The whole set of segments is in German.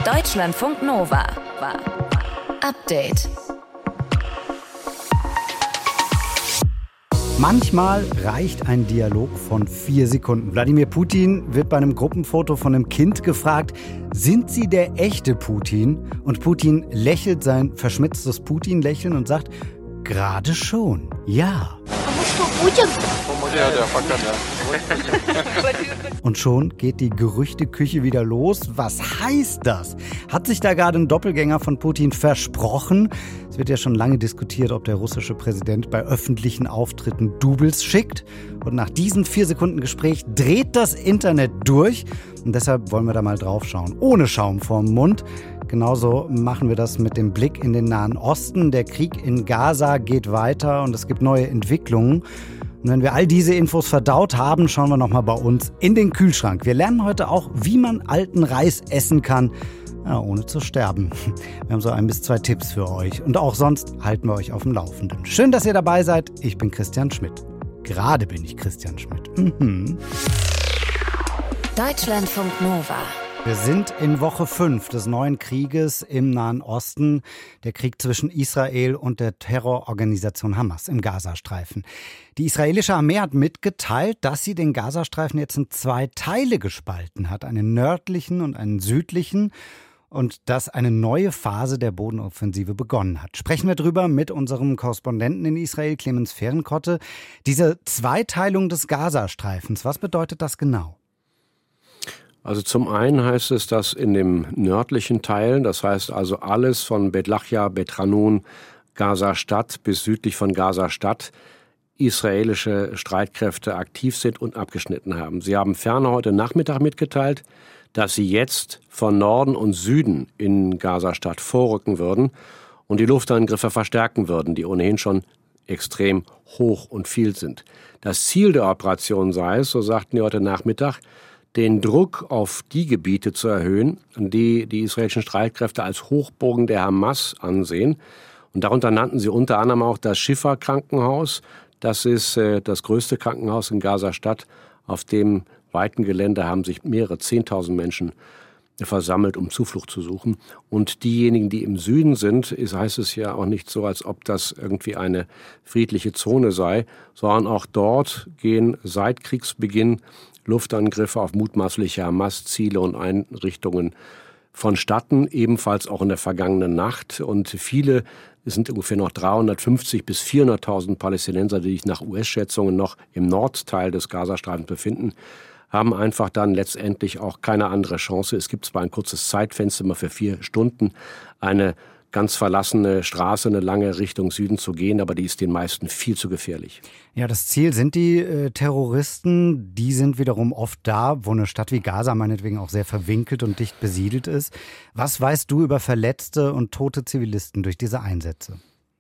Deutschlandfunk Nova. Update. Manchmal reicht ein Dialog von 4 Sekunden. Wladimir Putin wird bei einem Gruppenfoto von einem Kind gefragt, sind Sie der echte Putin? Und Putin lächelt sein verschmitztes Putin-Lächeln und sagt, gerade schon, ja. Und schon geht die Gerüchteküche wieder los. Was heißt das? Hat sich da gerade ein Doppelgänger von Putin versprochen? Es wird ja schon lange diskutiert, ob der russische Präsident bei öffentlichen Auftritten Doubles schickt. Und nach diesem 4 Sekunden Gespräch dreht das Internet durch. Und deshalb wollen wir da mal drauf schauen. Ohne Schaum vorm Mund. Genauso machen wir das mit dem Blick in den Nahen Osten. Der Krieg in Gaza geht weiter und es gibt neue Entwicklungen. Und wenn wir all diese Infos verdaut haben, schauen wir nochmal bei uns in den Kühlschrank. Wir lernen heute auch, wie man alten Reis essen kann, ja, ohne zu sterben. Wir haben so 1 bis 2 Tipps für euch. Und auch sonst halten wir euch auf dem Laufenden. Schön, dass ihr dabei seid. Ich bin Christian Schmidt. Gerade bin ich Christian Schmidt. Deutschlandfunk Nova. Wir sind in Woche 5 des neuen Krieges im Nahen Osten. Der Krieg zwischen Israel und der Terrororganisation Hamas im Gazastreifen. Die israelische Armee hat mitgeteilt, dass sie den Gazastreifen jetzt in 2 Teile gespalten hat. Einen nördlichen und einen südlichen. Und dass eine neue Phase der Bodenoffensive begonnen hat. Sprechen wir drüber mit unserem Korrespondenten in Israel, Clemens Fehrenkotte. Diese Zweiteilung des Gazastreifens, was bedeutet das genau? Also zum einen heißt es, dass in dem nördlichen Teil, das heißt also alles von Bet Lachia, Bet Hanun, Gaza-Stadt bis südlich von Gaza-Stadt, israelische Streitkräfte aktiv sind und abgeschnitten haben. Sie haben ferner heute Nachmittag mitgeteilt, dass sie jetzt von Norden und Süden in Gaza-Stadt vorrücken würden und die Luftangriffe verstärken würden, die ohnehin schon extrem hoch und viel sind. Das Ziel der Operation sei es, so sagten die heute Nachmittag, den Druck auf die Gebiete zu erhöhen, die die israelischen Streitkräfte als Hochburgen der Hamas ansehen. Und darunter nannten sie unter anderem auch das Shifa-Krankenhaus. Das ist das größte Krankenhaus in Gaza-Stadt. Auf dem weiten Gelände haben sich mehrere 10.000 Menschen versammelt, um Zuflucht zu suchen. Und diejenigen, die im Süden sind, heißt es ja auch nicht so, als ob das irgendwie eine friedliche Zone sei, sondern auch dort gehen seit Kriegsbeginn Luftangriffe auf mutmaßliche Hamas-Ziele und Einrichtungen vonstatten, ebenfalls auch in der vergangenen Nacht. Und viele, es sind ungefähr noch 350.000 bis 400.000 Palästinenser, die sich nach US-Schätzungen noch im Nordteil des Gazastreifens befinden, haben einfach dann letztendlich auch keine andere Chance. Es gibt zwar ein kurzes Zeitfenster immer für 4 Stunden, eine ganz verlassene Straße, eine lange Richtung Süden zu gehen, aber die ist den meisten viel zu gefährlich. Ja, das Ziel sind die Terroristen. Die sind wiederum oft da, wo eine Stadt wie Gaza meinetwegen auch sehr verwinkelt und dicht besiedelt ist. Was weißt du über verletzte und tote Zivilisten durch diese Einsätze?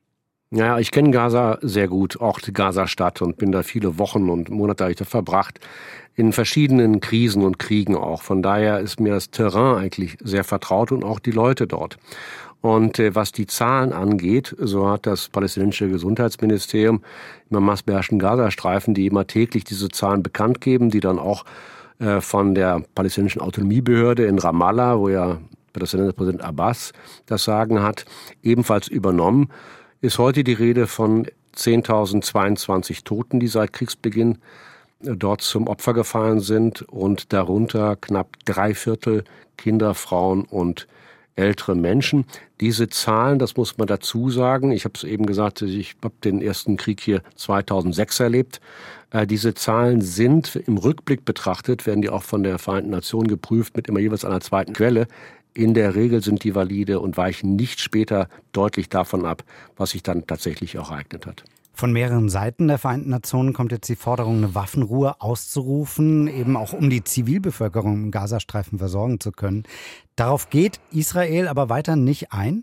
Ja, ich kenne Gaza sehr gut, auch die Gaza-Stadt, und bin da viele Wochen und Monate verbracht, in verschiedenen Krisen und Kriegen auch. Von daher ist mir das Terrain eigentlich sehr vertraut und auch die Leute dort. Und was die Zahlen angeht, so hat das palästinensische Gesundheitsministerium im hamasbeherrschten Gazastreifen, die immer täglich diese Zahlen bekannt geben, die dann auch von der palästinensischen Autonomiebehörde in Ramallah, wo ja Präsident Abbas das Sagen hat, ebenfalls übernommen, ist heute die Rede von 10.022 Toten, die seit Kriegsbeginn dort zum Opfer gefallen sind, und darunter knapp 3/4 Kinder, Frauen und ältere Menschen. Diese Zahlen, das muss man dazu sagen, ich habe es eben gesagt, ich habe den ersten Krieg hier 2006 erlebt. Diese Zahlen sind im Rückblick betrachtet, werden die auch von der Vereinten Nationen geprüft mit immer jeweils einer zweiten Quelle. In der Regel sind die valide und weichen nicht später deutlich davon ab, was sich dann tatsächlich auch ereignet hat. Von mehreren Seiten der Vereinten Nationen kommt jetzt die Forderung, eine Waffenruhe auszurufen, eben auch um die Zivilbevölkerung im Gazastreifen versorgen zu können. Darauf geht Israel aber weiter nicht ein?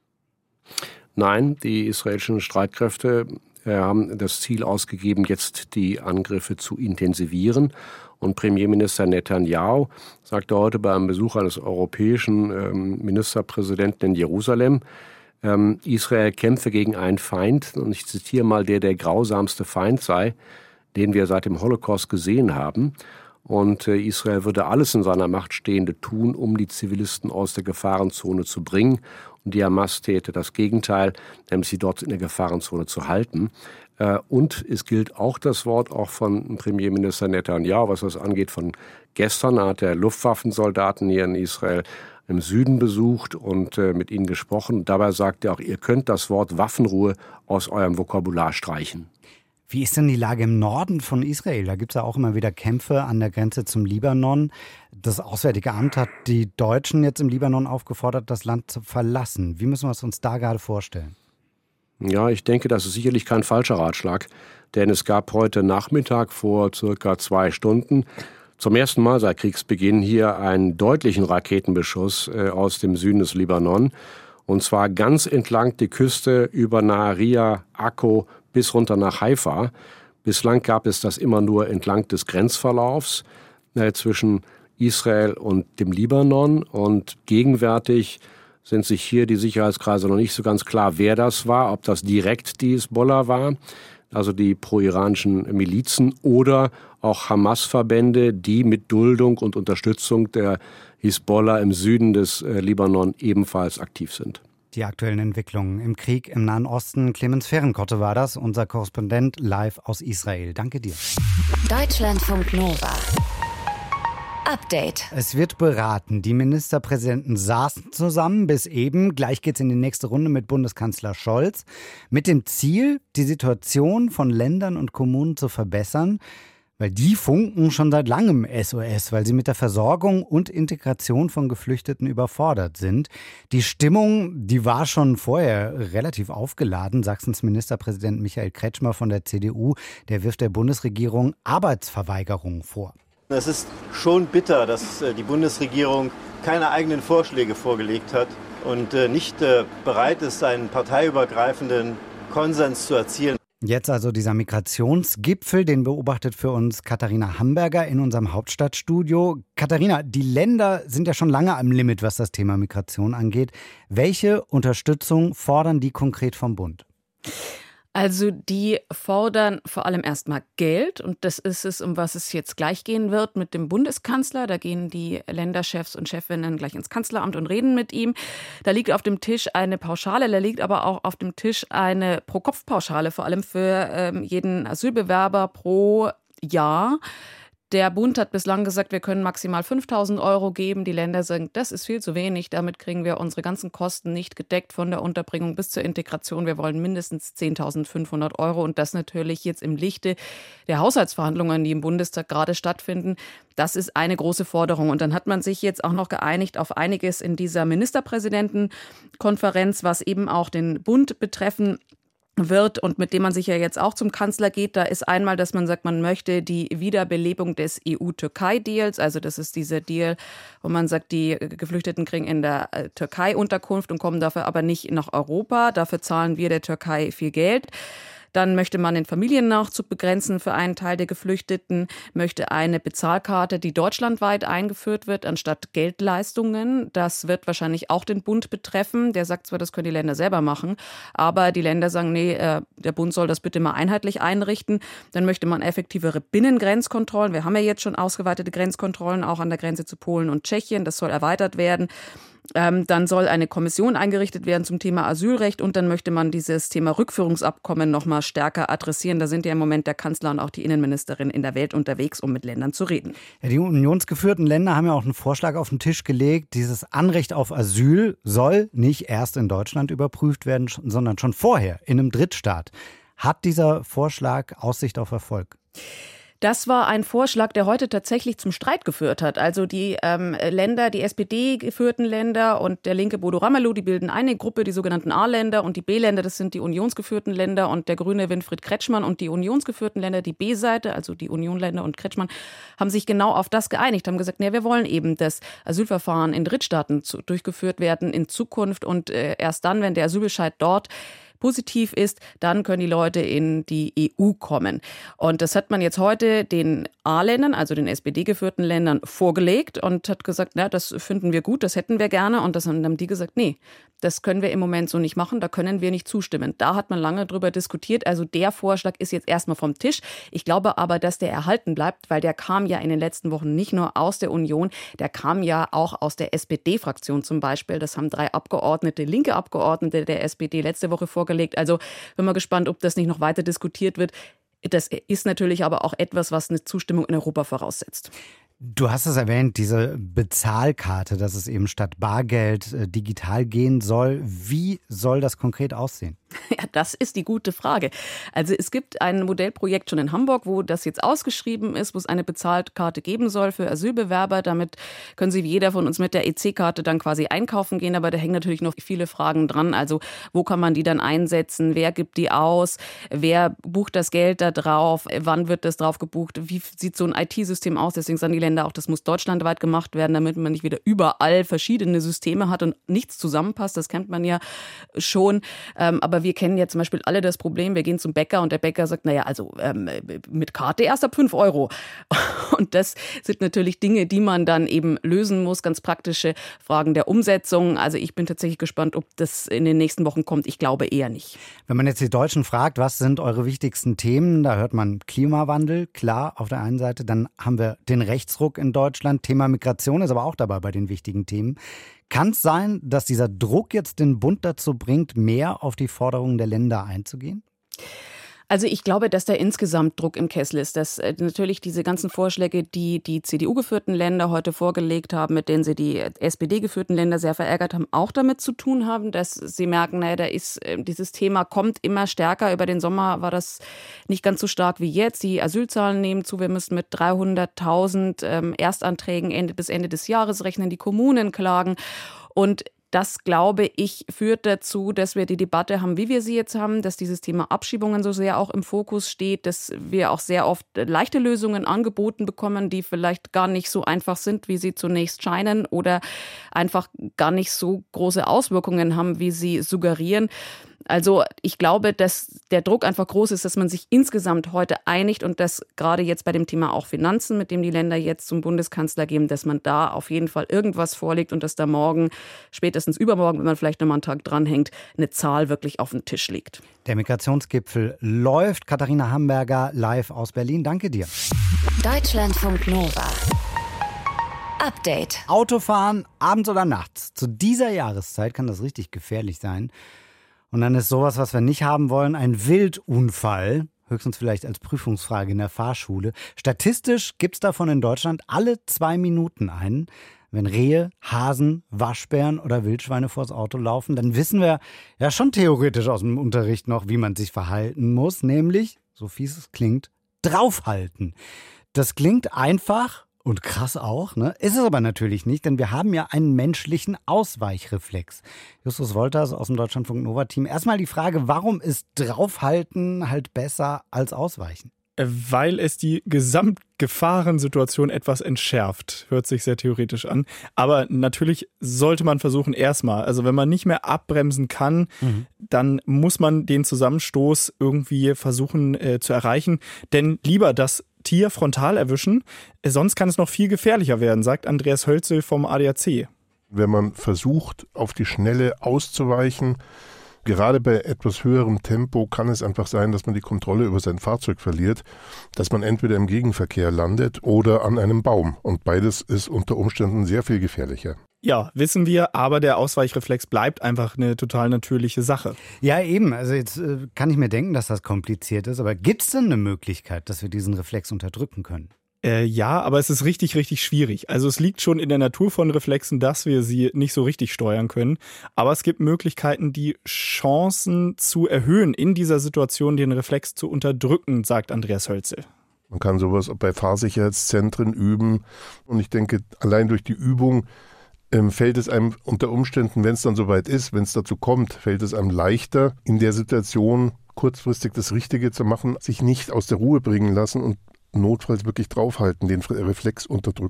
Nein, die israelischen Streitkräfte haben das Ziel ausgegeben, jetzt die Angriffe zu intensivieren. Und Premierminister Netanyahu sagte heute bei einem Besuch eines europäischen Ministerpräsidenten in Jerusalem, Israel kämpfe gegen einen Feind, und ich zitiere mal, der grausamste Feind sei, den wir seit dem Holocaust gesehen haben. Und Israel würde alles in seiner Macht Stehende tun, um die Zivilisten aus der Gefahrenzone zu bringen. Und die Hamas täte das Gegenteil, nämlich sie dort in der Gefahrenzone zu halten. Und es gilt auch das Wort auch von Premierminister Netanyahu, was das angeht, von gestern. Da hat er Luftwaffensoldaten hier in Israel im Süden besucht und mit ihnen gesprochen. Dabei sagt er auch, ihr könnt das Wort Waffenruhe aus eurem Vokabular streichen. Wie ist denn die Lage im Norden von Israel? Da gibt es ja auch immer wieder Kämpfe an der Grenze zum Libanon. Das Auswärtige Amt hat die Deutschen jetzt im Libanon aufgefordert, das Land zu verlassen. Wie müssen wir es uns da gerade vorstellen? Ja, ich denke, das ist sicherlich kein falscher Ratschlag. Denn es gab heute Nachmittag vor circa 2 Stunden zum ersten Mal seit Kriegsbeginn hier einen deutlichen Raketenbeschuss aus dem Süden des Libanon. Und zwar ganz entlang die Küste über Nahariya, Akko bis runter nach Haifa. Bislang gab es das immer nur entlang des Grenzverlaufs zwischen Israel und dem Libanon. Und gegenwärtig sind sich hier die Sicherheitskreise noch nicht so ganz klar, wer das war, ob das direkt die Hisbollah war, also die pro-iranischen Milizen, oder auch Hamas-Verbände, die mit Duldung und Unterstützung der Hisbollah im Süden des Libanon ebenfalls aktiv sind. Die aktuellen Entwicklungen im Krieg im Nahen Osten. Clemens Fehrenkotte war das, unser Korrespondent live aus Israel. Danke dir. Deutschlandfunk Nova. Update. Es wird beraten. Die Ministerpräsidenten saßen zusammen bis eben. Gleich geht's in die nächste Runde mit Bundeskanzler Scholz. Mit dem Ziel, die Situation von Ländern und Kommunen zu verbessern. Weil die funken schon seit langem SOS, weil sie mit der Versorgung und Integration von Geflüchteten überfordert sind. Die Stimmung, die war schon vorher relativ aufgeladen. Sachsens Ministerpräsident Michael Kretschmer von der CDU, der wirft der Bundesregierung Arbeitsverweigerung vor. Es ist schon bitter, dass die Bundesregierung keine eigenen Vorschläge vorgelegt hat und nicht bereit ist, einen parteiübergreifenden Konsens zu erzielen. Jetzt also dieser Migrationsgipfel, den beobachtet für uns Katharina Hamburger in unserem Hauptstadtstudio. Katharina, die Länder sind ja schon lange am Limit, was das Thema Migration angeht. Welche Unterstützung fordern die konkret vom Bund? Also die fordern vor allem erstmal Geld, und das ist es, um was es jetzt gleich gehen wird mit dem Bundeskanzler. Da gehen die Länderchefs und Chefinnen gleich ins Kanzleramt und reden mit ihm. Da liegt auf dem Tisch eine Pauschale, da liegt aber auch auf dem Tisch eine Pro-Kopf-Pauschale, vor allem für jeden Asylbewerber pro Jahr. Der Bund hat bislang gesagt, wir können maximal 5.000 € geben. Die Länder sagen, das ist viel zu wenig. Damit kriegen wir unsere ganzen Kosten nicht gedeckt, von der Unterbringung bis zur Integration. Wir wollen mindestens 10.500 € und das natürlich jetzt im Lichte der Haushaltsverhandlungen, die im Bundestag gerade stattfinden. Das ist eine große Forderung. Und dann hat man sich jetzt auch noch geeinigt auf einiges in dieser Ministerpräsidentenkonferenz, was eben auch den Bund betreffen wird und mit dem man sich ja jetzt auch zum Kanzler geht. Da ist einmal, dass man sagt, man möchte die Wiederbelebung des EU-Türkei-Deals. Also das ist dieser Deal, wo man sagt, die Geflüchteten kriegen in der Türkei Unterkunft und kommen dafür aber nicht nach Europa. Dafür zahlen wir der Türkei viel Geld. Dann möchte man den Familiennachzug begrenzen für einen Teil der Geflüchteten, möchte eine Bezahlkarte, die deutschlandweit eingeführt wird, anstatt Geldleistungen. Das wird wahrscheinlich auch den Bund betreffen. Der sagt zwar, das können die Länder selber machen, aber die Länder sagen, nee, der Bund soll das bitte mal einheitlich einrichten. Dann möchte man effektivere Binnengrenzkontrollen. Wir haben ja jetzt schon ausgeweitete Grenzkontrollen, auch an der Grenze zu Polen und Tschechien. Das soll erweitert werden. Dann soll eine Kommission eingerichtet werden zum Thema Asylrecht und dann möchte man dieses Thema Rückführungsabkommen noch mal stärker adressieren. Da sind ja im Moment der Kanzler und auch die Innenministerin in der Welt unterwegs, um mit Ländern zu reden. Ja, die unionsgeführten Länder haben ja auch einen Vorschlag auf den Tisch gelegt. Dieses Anrecht auf Asyl soll nicht erst in Deutschland überprüft werden, sondern schon vorher in einem Drittstaat. Hat dieser Vorschlag Aussicht auf Erfolg? Das war ein Vorschlag, der heute tatsächlich zum Streit geführt hat. Also die Länder, die SPD-geführten Länder und der linke Bodo Ramelow, die bilden eine Gruppe, die sogenannten A-Länder, und die B-Länder, das sind die unionsgeführten Länder, und der grüne Winfried Kretschmann und die unionsgeführten Länder, die B-Seite, also die Unionländer und Kretschmann, haben sich genau auf das geeinigt, haben gesagt, nee, wir wollen eben, dass Asylverfahren in Drittstaaten durchgeführt werden in Zukunft und erst dann, wenn der Asylbescheid dort positiv ist, dann können die Leute in die EU kommen. Und das hat man jetzt heute den A-Ländern, also den SPD-geführten Ländern, vorgelegt und hat gesagt, na, das finden wir gut, das hätten wir gerne. Und das haben die gesagt, nee, das können wir im Moment so nicht machen, da können wir nicht zustimmen. Da hat man lange drüber diskutiert. Also der Vorschlag ist jetzt erstmal vom Tisch. Ich glaube aber, dass der erhalten bleibt, weil der kam ja in den letzten Wochen nicht nur aus der Union, der kam ja auch aus der SPD-Fraktion zum Beispiel. Das haben 3 Abgeordnete, linke Abgeordnete der SPD letzte Woche vorgelegt. Also bin mal gespannt, ob das nicht noch weiter diskutiert wird. Das ist natürlich aber auch etwas, was eine Zustimmung in Europa voraussetzt. Du hast es erwähnt, diese Bezahlkarte, dass es eben statt Bargeld digital gehen soll. Wie soll das konkret aussehen? Ja, das ist die gute Frage. Also es gibt ein Modellprojekt schon in Hamburg, wo das jetzt ausgeschrieben ist, wo es eine Bezahlkarte geben soll für Asylbewerber. Damit können Sie wie jeder von uns mit der EC-Karte dann quasi einkaufen gehen. Aber da hängen natürlich noch viele Fragen dran. Also wo kann man die dann einsetzen? Wer gibt die aus? Wer bucht das Geld da drauf? Wann wird das drauf gebucht? Wie sieht so ein IT-System aus? Deswegen sagen die Länder auch, das muss deutschlandweit gemacht werden, damit man nicht wieder überall verschiedene Systeme hat und nichts zusammenpasst. Das kennt man ja schon. Aber wir kennen ja zum Beispiel alle das Problem, wir gehen zum Bäcker und der Bäcker sagt, naja, also mit Karte erst ab 5 Euro. Und das sind natürlich Dinge, die man dann eben lösen muss, ganz praktische Fragen der Umsetzung. Also ich bin tatsächlich gespannt, ob das in den nächsten Wochen kommt. Ich glaube eher nicht. Wenn man jetzt die Deutschen fragt, was sind eure wichtigsten Themen, da hört man Klimawandel, klar, auf der einen Seite. Dann haben wir den Rechtsruck in Deutschland. Thema Migration ist aber auch dabei bei den wichtigen Themen. Kann es sein, dass dieser Druck jetzt den Bund dazu bringt, mehr auf die Forderungen der Länder einzugehen? Also ich glaube, dass da insgesamt Druck im Kessel ist, dass natürlich diese ganzen Vorschläge, die die CDU-geführten Länder heute vorgelegt haben, mit denen sie die SPD-geführten Länder sehr verärgert haben, auch damit zu tun haben, dass sie merken, naja, da ist dieses Thema kommt immer stärker. Über den Sommer war das nicht ganz so stark wie jetzt. Die Asylzahlen nehmen zu. Wir müssen mit 300.000 Erstanträgen bis Ende des Jahres rechnen. Die Kommunen klagen. Und das, glaube ich, führt dazu, dass wir die Debatte haben, wie wir sie jetzt haben, dass dieses Thema Abschiebungen so sehr auch im Fokus steht, dass wir auch sehr oft leichte Lösungen angeboten bekommen, die vielleicht gar nicht so einfach sind, wie sie zunächst scheinen oder einfach gar nicht so große Auswirkungen haben, wie sie suggerieren. Also ich glaube, dass der Druck einfach groß ist, dass man sich insgesamt heute einigt und dass gerade jetzt bei dem Thema auch Finanzen, mit dem die Länder jetzt zum Bundeskanzler geben, dass man da auf jeden Fall irgendwas vorlegt und dass da morgen, spätestens übermorgen, wenn man vielleicht nochmal einen Tag dranhängt, eine Zahl wirklich auf den Tisch liegt. Der Migrationsgipfel läuft. Katharina Hamberger live aus Berlin. Danke dir. Deutschlandfunk Nova. Update. Autofahren, abends oder nachts. Zu dieser Jahreszeit kann das richtig gefährlich sein. Und dann ist sowas, was wir nicht haben wollen, ein Wildunfall. Höchstens vielleicht als Prüfungsfrage in der Fahrschule. Statistisch gibt es davon in Deutschland alle 2 Minuten einen. Wenn Rehe, Hasen, Waschbären oder Wildschweine vors Auto laufen, dann wissen wir ja schon theoretisch aus dem Unterricht noch, wie man sich verhalten muss. Nämlich, so fies es klingt, draufhalten. Das klingt einfach. Und krass auch, ne? Ist es aber natürlich nicht, denn wir haben ja einen menschlichen Ausweichreflex. Justus Wolters aus dem Deutschlandfunk Nova-Team. Erstmal die Frage, warum ist Draufhalten halt besser als Ausweichen? Weil es die Gesamtgefahrensituation etwas entschärft. Hört sich sehr theoretisch an. Aber natürlich sollte man versuchen, erstmal, also wenn man nicht mehr abbremsen kann, dann muss man den Zusammenstoß irgendwie versuchen zu erreichen. Denn lieber das Tier frontal erwischen, sonst kann es noch viel gefährlicher werden, sagt Andreas Hölzel vom ADAC. Wenn man versucht, auf die Schnelle auszuweichen, gerade bei etwas höherem Tempo kann es einfach sein, dass man die Kontrolle über sein Fahrzeug verliert, dass man entweder im Gegenverkehr landet oder an einem Baum. Und beides ist unter Umständen sehr viel gefährlicher. Ja, wissen wir, aber der Ausweichreflex bleibt einfach eine total natürliche Sache. Ja, eben. Also jetzt kann ich mir denken, dass das kompliziert ist. Aber gibt es denn eine Möglichkeit, dass wir diesen Reflex unterdrücken können? Ja, aber es ist richtig, richtig schwierig. Also es liegt schon in der Natur von Reflexen, dass wir sie nicht so richtig steuern können. Aber es gibt Möglichkeiten, die Chancen zu erhöhen, in dieser Situation den Reflex zu unterdrücken, sagt Andreas Hölzel. Man kann sowas bei Fahrsicherheitszentren üben. Und ich denke, allein durch die Übung fällt es einem unter Umständen, wenn es dann soweit ist, wenn es dazu kommt, fällt es einem leichter, in der Situation kurzfristig das Richtige zu machen, sich nicht aus der Ruhe bringen lassen und notfalls wirklich draufhalten, den Reflex unterdrücken.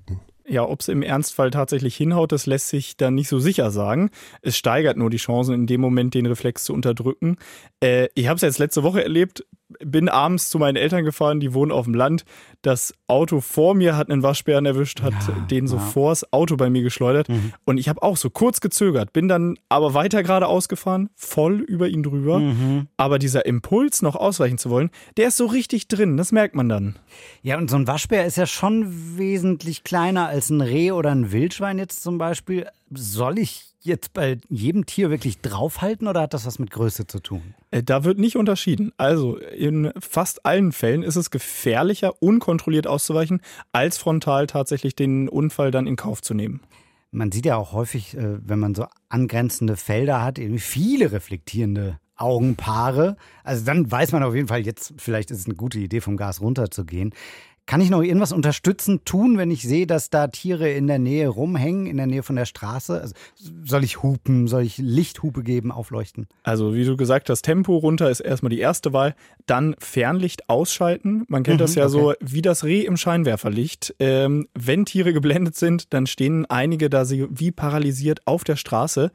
Ja, ob es im Ernstfall tatsächlich hinhaut, das lässt sich dann nicht so sicher sagen. Es steigert nur die Chancen, in dem Moment den Reflex zu unterdrücken. Ich habe es jetzt letzte Woche erlebt, bin abends zu meinen Eltern gefahren, die wohnen auf dem Land. Das Auto vor mir hat einen Waschbären erwischt, hat den so vors Auto bei mir geschleudert. Und ich habe auch so kurz gezögert, bin dann aber weiter geradeaus gefahren, voll über ihn drüber. Aber dieser Impuls, noch ausweichen zu wollen, der ist so richtig drin, das merkt man dann. Ja, und so ein Waschbär ist ja schon wesentlich kleiner als ein Reh oder ein Wildschwein jetzt zum Beispiel. Soll ich jetzt bei jedem Tier wirklich draufhalten oder hat das was mit Größe zu tun? Da wird nicht unterschieden. Also in fast allen Fällen ist es gefährlicher, unkontrolliert auszuweichen, als frontal tatsächlich den Unfall dann in Kauf zu nehmen. Man sieht ja auch häufig, wenn man so angrenzende Felder hat, irgendwie viele reflektierende Augenpaare. Also dann weiß man auf jeden Fall, jetzt vielleicht ist es eine gute Idee, vom Gas runterzugehen. Kann ich noch irgendwas unterstützend tun, wenn ich sehe, dass da Tiere in der Nähe rumhängen, in der Nähe von der Straße? Also, soll ich hupen, soll ich Lichthupe geben, aufleuchten? Also wie du gesagt hast, Tempo runter ist erstmal die erste Wahl. Dann Fernlicht ausschalten. Man kennt das ja so wie das Reh im Scheinwerferlicht. Wenn Tiere geblendet sind, dann stehen einige da wie paralysiert auf der Straße.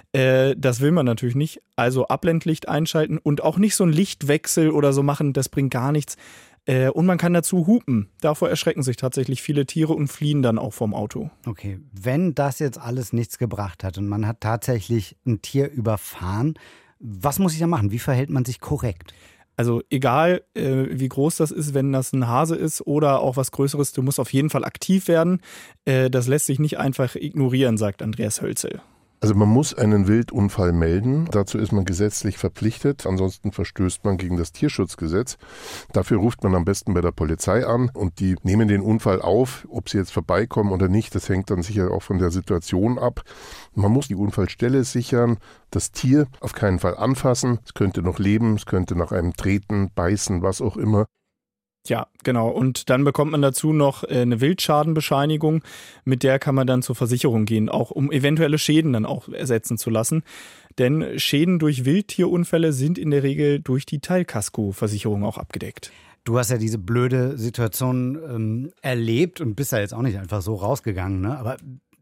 Das will man natürlich nicht. Also Abblendlicht einschalten und auch nicht so einen Lichtwechsel oder so machen, das bringt gar nichts. Und man kann dazu hupen. Davor erschrecken sich tatsächlich viele Tiere und fliehen dann auch vom Auto. Okay, wenn das jetzt alles nichts gebracht hat und man hat tatsächlich ein Tier überfahren, was muss ich da machen? Wie verhält man sich korrekt? Also egal, wie groß das ist, wenn das ein Hase ist oder auch was Größeres, du musst auf jeden Fall aktiv werden. Das lässt sich nicht einfach ignorieren, sagt Andreas Hölzel. Also man muss einen Wildunfall melden. Dazu ist man gesetzlich verpflichtet. Ansonsten verstößt man gegen das Tierschutzgesetz. Dafür ruft man am besten bei der Polizei an und die nehmen den Unfall auf. Ob sie jetzt vorbeikommen oder nicht, das hängt dann sicher auch von der Situation ab. Man muss die Unfallstelle sichern, das Tier auf keinen Fall anfassen. Es könnte noch leben, es könnte nach einem treten, beißen, was auch immer. Ja, genau. Und dann bekommt man dazu noch eine Wildschadenbescheinigung, mit der kann man dann zur Versicherung gehen, auch um eventuelle Schäden dann auch ersetzen zu lassen. Denn Schäden durch Wildtierunfälle sind in der Regel durch die Teilkaskoversicherung auch abgedeckt. Du hast ja diese blöde Situation erlebt und bist ja jetzt auch nicht einfach so rausgegangen, ne? Aber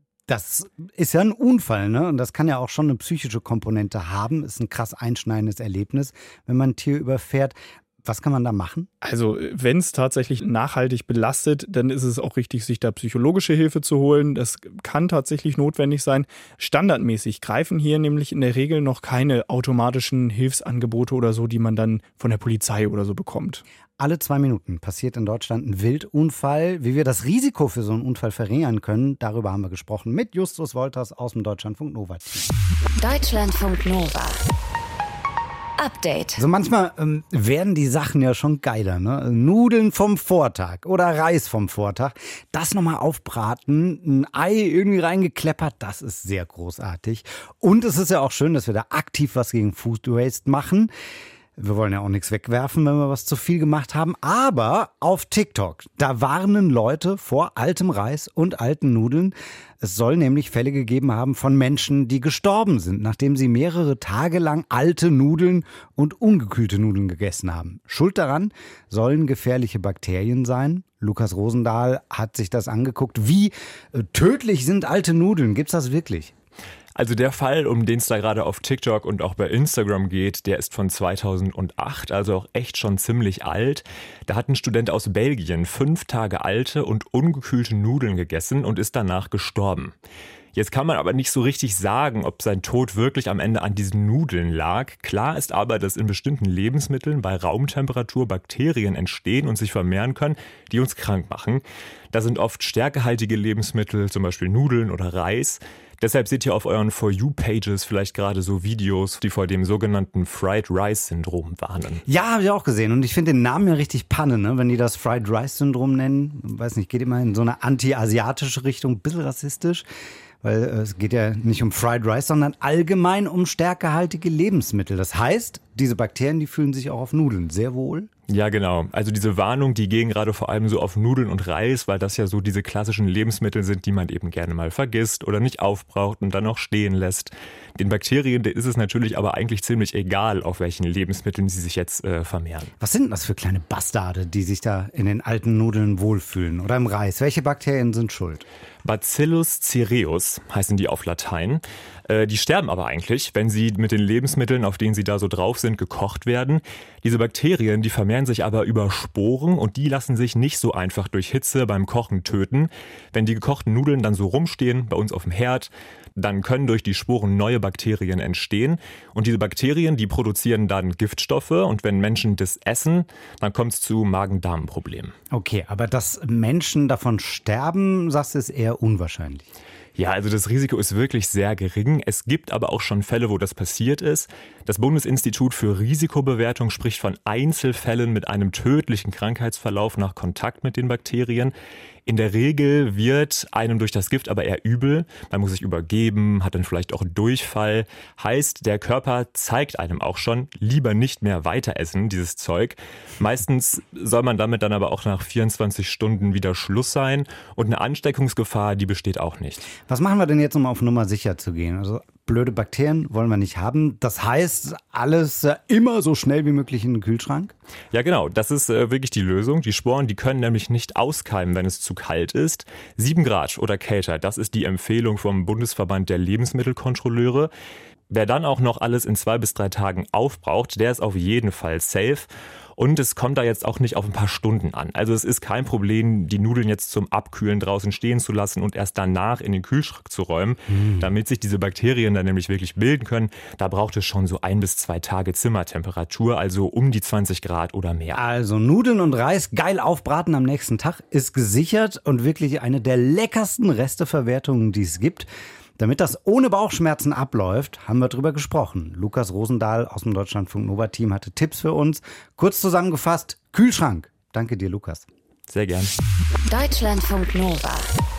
das ist ja ein Unfall, ne? Und das kann ja auch schon eine psychische Komponente haben. Ist ein krass einschneidendes Erlebnis, wenn man ein Tier überfährt. Was kann man da machen? Also wenn es tatsächlich nachhaltig belastet, dann ist es auch richtig, sich da psychologische Hilfe zu holen. Das kann tatsächlich notwendig sein. Standardmäßig greifen hier nämlich in der Regel noch keine automatischen Hilfsangebote oder so, die man dann von der Polizei oder so bekommt. Alle 2 Minuten passiert in Deutschland ein Wildunfall. Wie wir das Risiko für so einen Unfall verringern können, darüber haben wir gesprochen mit Justus Wolters aus dem Deutschlandfunk Nova-Team. Deutschlandfunk Nova. Update. So manchmal werden die Sachen ja schon geiler, ne? Nudeln vom Vortag oder Reis vom Vortag. Das nochmal aufbraten, ein Ei irgendwie reingekleppert, das ist sehr großartig. Und es ist ja auch schön, dass wir da aktiv was gegen Food Waste machen. Wir wollen ja auch nichts wegwerfen, wenn wir was zu viel gemacht haben. Aber auf TikTok, da warnen Leute vor altem Reis und alten Nudeln. Es soll nämlich Fälle gegeben haben von Menschen, die gestorben sind, nachdem sie mehrere Tage lang alte Nudeln und ungekühlte Nudeln gegessen haben. Schuld daran sollen gefährliche Bakterien sein. Lukas Rosendahl hat sich das angeguckt. Wie tödlich sind alte Nudeln? Gibt's das wirklich? Also der Fall, um den es da gerade auf TikTok und auch bei Instagram geht, der ist von 2008, also auch echt schon ziemlich alt. Da hat ein Student aus Belgien 5 Tage alte und ungekühlte Nudeln gegessen und ist danach gestorben. Jetzt kann man aber nicht so richtig sagen, ob sein Tod wirklich am Ende an diesen Nudeln lag. Klar ist aber, dass in bestimmten Lebensmitteln bei Raumtemperatur Bakterien entstehen und sich vermehren können, die uns krank machen. Da sind oft stärkehaltige Lebensmittel, zum Beispiel Nudeln oder Reis. Deshalb seht ihr auf euren For You-Pages vielleicht gerade so Videos, die vor dem sogenannten Fried Rice-Syndrom warnen. Ja, habe ich auch gesehen. Und ich finde den Namen ja richtig Panne, ne? Wenn die das Fried Rice-Syndrom nennen. Weiß nicht, geht immer in so eine anti-asiatische Richtung, ein bisschen rassistisch. Weil es geht ja nicht um Fried Rice, sondern allgemein um stärkehaltige Lebensmittel. Das heißt, diese Bakterien, die fühlen sich auch auf Nudeln sehr wohl. Ja, genau. Also diese Warnung, die gehen gerade vor allem so auf Nudeln und Reis, weil das ja so diese klassischen Lebensmittel sind, die man eben gerne mal vergisst oder nicht aufbraucht und dann noch stehen lässt. Den Bakterien ist es natürlich aber eigentlich ziemlich egal, auf welchen Lebensmitteln sie sich jetzt vermehren. Was sind denn das für kleine Bastarde, die sich da in den alten Nudeln wohlfühlen oder im Reis? Welche Bakterien sind schuld? Bacillus cereus heißen die auf Latein. Die sterben aber eigentlich, wenn sie mit den Lebensmitteln, auf denen sie da so drauf sind, gekocht werden. Diese Bakterien, die vermehren sich aber über Sporen und die lassen sich nicht so einfach durch Hitze beim Kochen töten. Wenn die gekochten Nudeln dann so rumstehen, bei uns auf dem Herd, dann können durch die Sporen neue Bakterien entstehen. Und diese Bakterien, die produzieren dann Giftstoffe. Und wenn Menschen das essen, dann kommt es zu Magen-Darm-Problemen. Okay, aber dass Menschen davon sterben, sagst du, ist eher unwahrscheinlich. Ja, also das Risiko ist wirklich sehr gering. Es gibt aber auch schon Fälle, wo das passiert ist. Das Bundesinstitut für Risikobewertung spricht von Einzelfällen mit einem tödlichen Krankheitsverlauf nach Kontakt mit den Bakterien. In der Regel wird einem durch das Gift aber eher übel. Man muss sich übergeben, hat dann vielleicht auch Durchfall. Heißt, der Körper zeigt einem auch schon, lieber nicht mehr weiter essen, dieses Zeug. Meistens soll man damit dann aber auch nach 24 Stunden wieder Schluss sein. Und eine Ansteckungsgefahr, die besteht auch nicht. Was machen wir denn jetzt, um auf Nummer sicher zu gehen? Also blöde Bakterien wollen wir nicht haben. Das heißt, alles immer so schnell wie möglich in den Kühlschrank? Ja, genau. Das ist wirklich die Lösung. Die Sporen, die können nämlich nicht auskeimen, wenn es zu kalt ist. 7 Grad oder kälter, das ist die Empfehlung vom Bundesverband der Lebensmittelkontrolleure. Wer dann auch noch alles in 2 bis 3 Tagen aufbraucht, der ist auf jeden Fall safe. Und es kommt da jetzt auch nicht auf ein paar Stunden an. Also es ist kein Problem, die Nudeln jetzt zum Abkühlen draußen stehen zu lassen und erst danach in den Kühlschrank zu räumen. Damit sich diese Bakterien dann nämlich wirklich bilden können, da braucht es schon so 1 bis 2 Tage Zimmertemperatur, also um die 20 Grad oder mehr. Also Nudeln und Reis geil aufbraten am nächsten Tag ist gesichert und wirklich eine der leckersten Resteverwertungen, die es gibt. Damit das ohne Bauchschmerzen abläuft, haben wir drüber gesprochen. Lukas Rosendahl aus dem Deutschlandfunk Nova-Team hatte Tipps für uns. Kurz zusammengefasst, Kühlschrank. Danke dir, Lukas. Sehr gern. Deutschlandfunk Nova.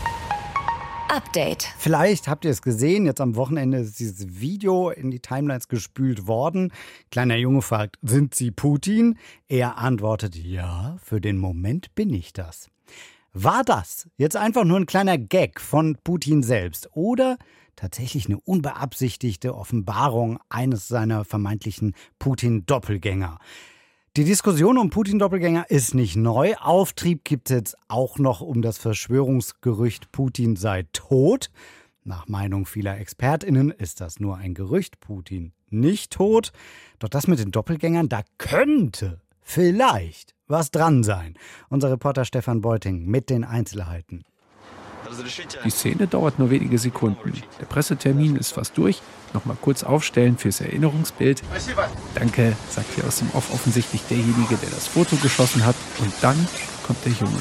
Update. Vielleicht habt ihr es gesehen, jetzt am Wochenende ist dieses Video in die Timelines gespült worden. Kleiner Junge fragt, sind Sie Putin? Er antwortet, ja, für den Moment bin ich das. War das jetzt einfach nur ein kleiner Gag von Putin selbst oder tatsächlich eine unbeabsichtigte Offenbarung eines seiner vermeintlichen Putin-Doppelgänger? Die Diskussion um Putin-Doppelgänger ist nicht neu. Auftrieb gibt es jetzt auch noch um das Verschwörungsgerücht, Putin sei tot. Nach Meinung vieler ExpertInnen ist das nur ein Gerücht, Putin nicht tot. Doch das mit den Doppelgängern, da könnte vielleicht was dran sein. Unser Reporter Stefan Beuting mit den Einzelheiten. Die Szene dauert nur wenige Sekunden. Der Pressetermin ist fast durch. Nochmal kurz aufstellen fürs Erinnerungsbild. Danke, sagt hier aus dem Off offensichtlich derjenige, der das Foto geschossen hat. Und dann kommt der Junge.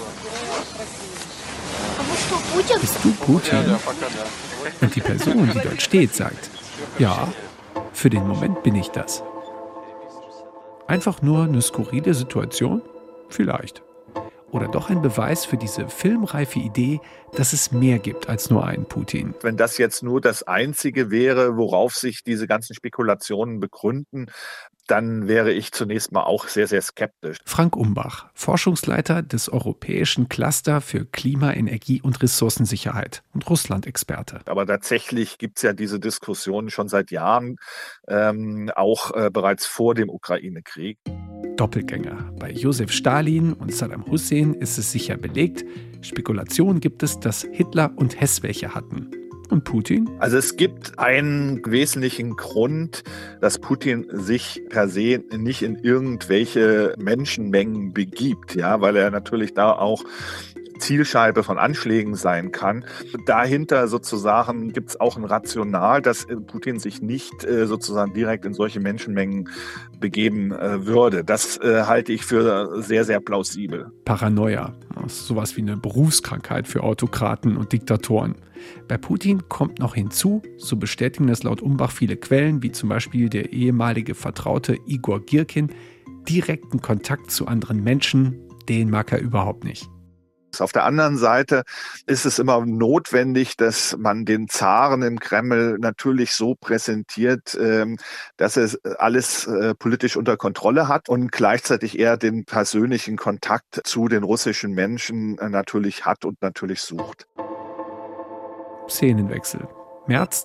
Bist du Putin? Und die Person, die dort steht, sagt, ja, für den Moment bin ich das. Einfach nur eine skurrile Situation? Vielleicht. Oder doch ein Beweis für diese filmreife Idee, dass es mehr gibt als nur einen Putin. Wenn das jetzt nur das Einzige wäre, worauf sich diese ganzen Spekulationen begründen, dann wäre ich zunächst mal auch sehr, sehr skeptisch. Frank Umbach, Forschungsleiter des Europäischen Cluster für Klima, Energie und Ressourcensicherheit und Russland-Experte. Aber tatsächlich gibt es ja diese Diskussion schon seit Jahren, auch bereits vor dem Ukraine-Krieg. Doppelgänger. Bei Josef Stalin und Saddam Hussein ist es sicher belegt. Spekulationen gibt es, dass Hitler und Hess welche hatten. Und Putin? Also es gibt einen wesentlichen Grund, dass Putin sich per se nicht in irgendwelche Menschenmengen begibt, ja, weil er natürlich da auch Zielscheibe von Anschlägen sein kann. Dahinter sozusagen gibt es auch ein Rational, dass Putin sich nicht sozusagen direkt in solche Menschenmengen begeben würde. Das halte ich für sehr, sehr plausibel. Paranoia, das ist sowas wie eine Berufskrankheit für Autokraten und Diktatoren. Bei Putin kommt noch hinzu, so bestätigen es laut Umbach viele Quellen, wie zum Beispiel der ehemalige Vertraute Igor Girkin, direkten Kontakt zu anderen Menschen, den mag er überhaupt nicht. Auf der anderen Seite ist es immer notwendig, dass man den Zaren im Kreml natürlich so präsentiert, dass er alles politisch unter Kontrolle hat und gleichzeitig er den persönlichen Kontakt zu den russischen Menschen natürlich hat und natürlich sucht. Szenenwechsel. März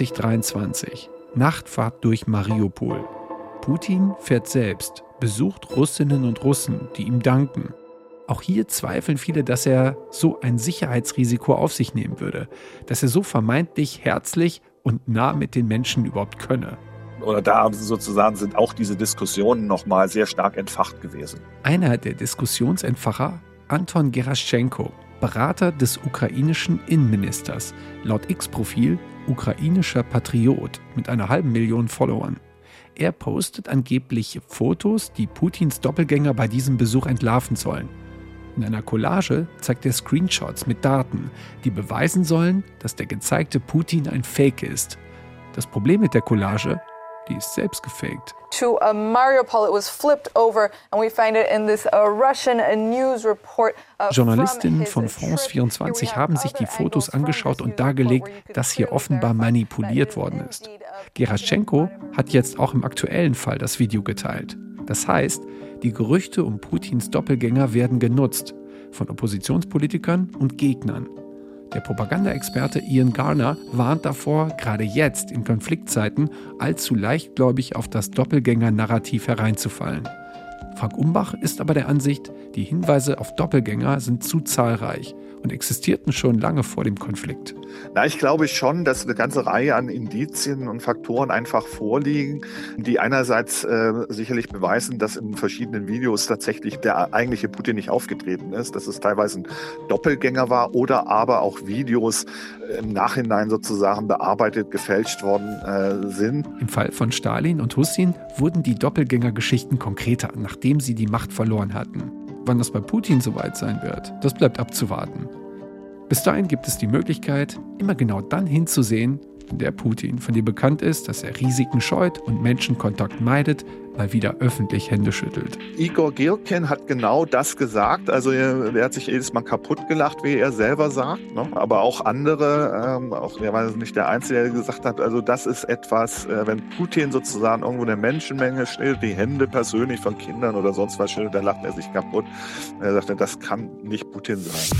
2023. Nachtfahrt durch Mariupol. Putin fährt selbst, besucht Russinnen und Russen, die ihm danken. Auch hier zweifeln viele, dass er so ein Sicherheitsrisiko auf sich nehmen würde, dass er so vermeintlich herzlich und nah mit den Menschen überhaupt könne. Oder da sozusagen sind auch diese Diskussionen nochmal sehr stark entfacht gewesen. Einer der Diskussionsentfacher, Anton Geraschenko, Berater des ukrainischen Innenministers, laut X-Profil ukrainischer Patriot mit einer 500.000 Followern. Er postet angeblich Fotos, die Putins Doppelgänger bei diesem Besuch entlarven sollen. In einer Collage zeigt er Screenshots mit Daten, die beweisen sollen, dass der gezeigte Putin ein Fake ist. Das Problem mit der Collage, die ist selbst gefaked. To Mariupol, it was flipped over and we find it in this Russian news report. Journalistinnen von France 24 haben sich die Fotos angeschaut und dargelegt, dass hier offenbar manipuliert worden ist. Geraschenko hat jetzt auch im aktuellen Fall das Video geteilt. Das heißt, die Gerüchte um Putins Doppelgänger werden genutzt von Oppositionspolitikern und Gegnern. Der Propagandaexperte Ian Garner warnt davor, gerade jetzt in Konfliktzeiten allzu leichtgläubig auf das Doppelgänger-Narrativ hereinzufallen. Frank Umbach ist aber der Ansicht, die Hinweise auf Doppelgänger sind zu zahlreich und existierten schon lange vor dem Konflikt. Ich glaube schon, dass eine ganze Reihe an Indizien und Faktoren einfach vorliegen, die einerseits sicherlich beweisen, dass in verschiedenen Videos tatsächlich der eigentliche Putin nicht aufgetreten ist, dass es teilweise ein Doppelgänger war oder aber auch Videos im Nachhinein sozusagen bearbeitet, gefälscht worden sind. Im Fall von Stalin und Hussein wurden die Doppelgängergeschichten konkreter, nachdem sie die Macht verloren hatten. Wann das bei Putin soweit sein wird, das bleibt abzuwarten. Bis dahin gibt es die Möglichkeit, immer genau dann hinzusehen, wenn der Putin, von dem bekannt ist, dass er Risiken scheut und Menschenkontakt meidet, mal wieder öffentlich Hände schüttelt. Igor Girkin hat genau das gesagt. Also er hat sich jedes Mal kaputt gelacht, wie er selber sagt. Ne? Aber auch andere, auch er war nicht der Einzige, der gesagt hat, also das ist etwas, wenn Putin sozusagen irgendwo in der Menschenmenge steht, die Hände persönlich von Kindern oder sonst was schüttelt, dann lacht er sich kaputt. Er sagte, das kann nicht Putin sein.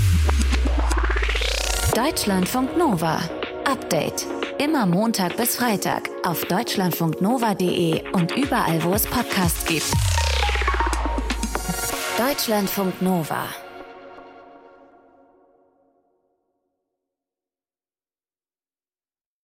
Deutschlandfunk Nova. Update. Immer Montag bis Freitag auf deutschlandfunknova.de und überall, wo es Podcasts gibt. Deutschlandfunk Nova.